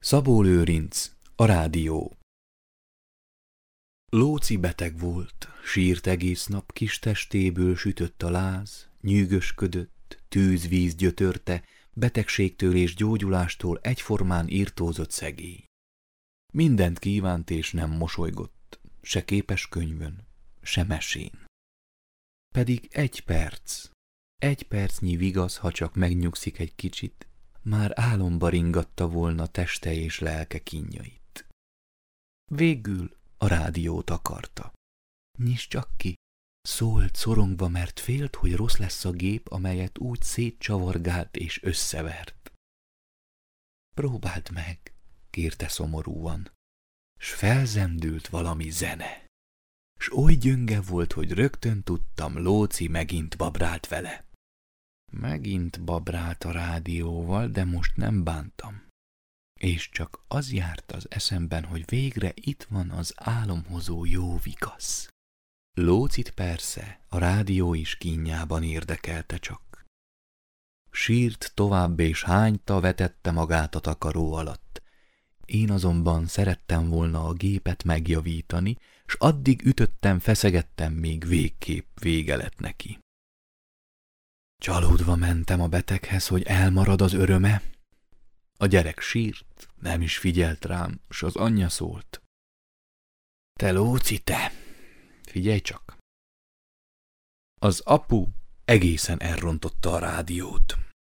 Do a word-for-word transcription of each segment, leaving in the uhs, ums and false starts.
Szabó Lőrinc, a rádió. Lóci beteg volt, sírt egész nap, kis testéből sütött a láz, nyűgösködött, tűz-víz gyötörte, betegségtől és gyógyulástól egyformán irtózott szegény. Mindent kívánt és nem mosolygott, se képes könyvön, se mesén. Pedig egy perc, egy percnyi vigasz, ha csak megnyugszik egy kicsit, már álomba ringatta volna teste és lelke kínjait. Végül a rádiót akarta. Nyisd csak ki! Szólt szorongva, mert félt, hogy rossz lesz a gép, amelyet úgy szétcsavargált és összevert. Próbáld meg, kérte szomorúan, s felzendült valami zene. S oly gyönge volt, hogy rögtön tudtam, Lóci megint babrált vele. Megint babrált a rádióval, de most nem bántam. És csak az járt az eszemben, hogy végre itt van az álomhozó jó vigasz. Lócit persze a rádió is kínjában érdekelte csak. Sírt tovább és hányta, vetette magát a takaró alatt. Én azonban szerettem volna a gépet megjavítani, s addig ütöttem, feszegettem, még végképp vége lett neki. Csalódva mentem a beteghez, hogy elmarad az öröme. A gyerek sírt, nem is figyelt rám, s az anyja szólt. Te Lóci, te! Figyelj csak! Az apu egészen elrontotta a rádiót.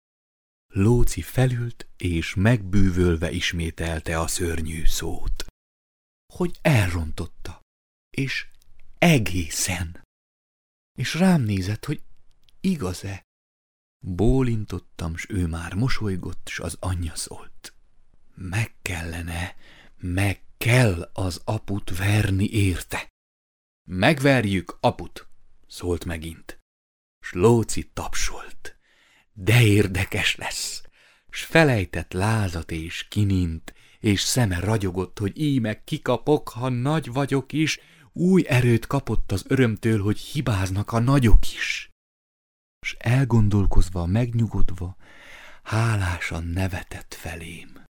Lóci felült, és megbűvölve ismételte a szörnyű szót. Hogy elrontotta, és egészen. És rám nézett, hogy igaz-e? Bólintottam, s ő már mosolygott, s az anyja szólt. Meg kellene, meg kell az aput verni érte. Megverjük aput, szólt megint. S Lóci tapsolt. De érdekes lesz. S felejtett lázat és kinint, és szeme ragyogott, hogy íme kikapok, ha nagy vagyok is, új erőt kapott az örömtől, hogy hibáznak a nagyok is. S elgondolkozva, megnyugodva, hálásan nevetett felém.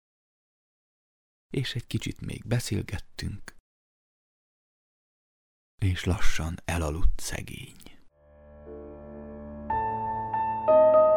És egy kicsit még beszélgettünk, és lassan elaludt szegény.